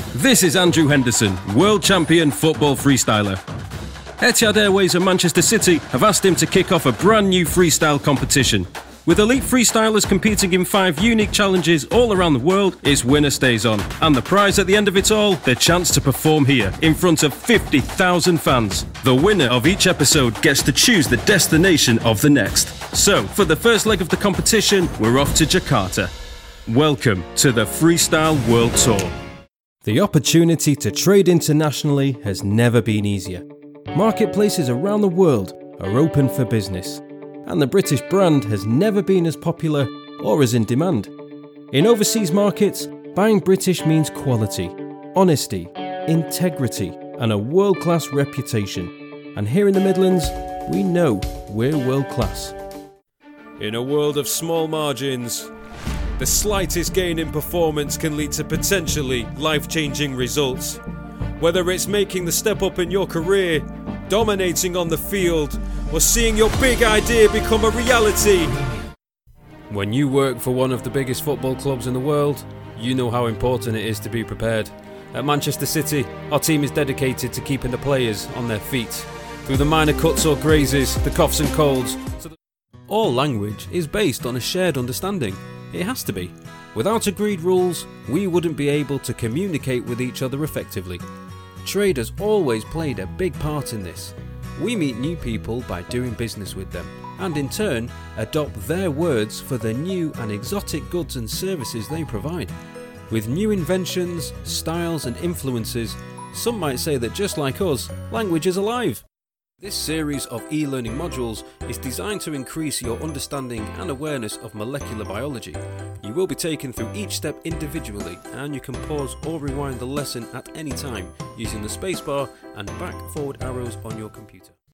This is Andrew Henderson, world champion football freestyler. Etihad Airways and Manchester City have asked him to kick off a brand new freestyle competition. With elite freestylers competing in 5 unique challenges all around the world, its winner stays on. And the prize at the end of it all, the chance to perform here in front of 50,000 fans. The winner of each episode gets to choose the destination of the next. So, for the first leg of the competition, we're off to Jakarta. Welcome to the Freestyle World Tour. The opportunity to trade internationally has never been easier. Marketplaces around the world are open for business, and the British brand has never been as popular or as in demand. In overseas markets, buying British means quality, honesty, integrity, and a world-class reputation. And here in the Midlands, we know we're world-class. In a world of small margins, the slightest gain in performance can lead to potentially life-changing results. Whether it's making the step up in your career, dominating on the field, or seeing your big idea become a reality. When you work for one of the biggest football clubs in the world, you know how important it is to be prepared. At Manchester City, our team is dedicated to keeping the players on their feet. Through the minor cuts or grazes, the coughs and colds. All language is based on a shared understanding. It has to be. Without agreed rules, we wouldn't be able to communicate with each other effectively. Trade has always played a big part in this. We meet new people by doing business with them, and in turn, adopt their words for the new and exotic goods and services they provide. With new inventions, styles and influences, some might say that just like us, language is alive. This series of e-learning modules is designed to increase your understanding and awareness of molecular biology. You will be taken through each step individually, and you can pause or rewind the lesson at any time using the spacebar and back/forward arrows on your computer.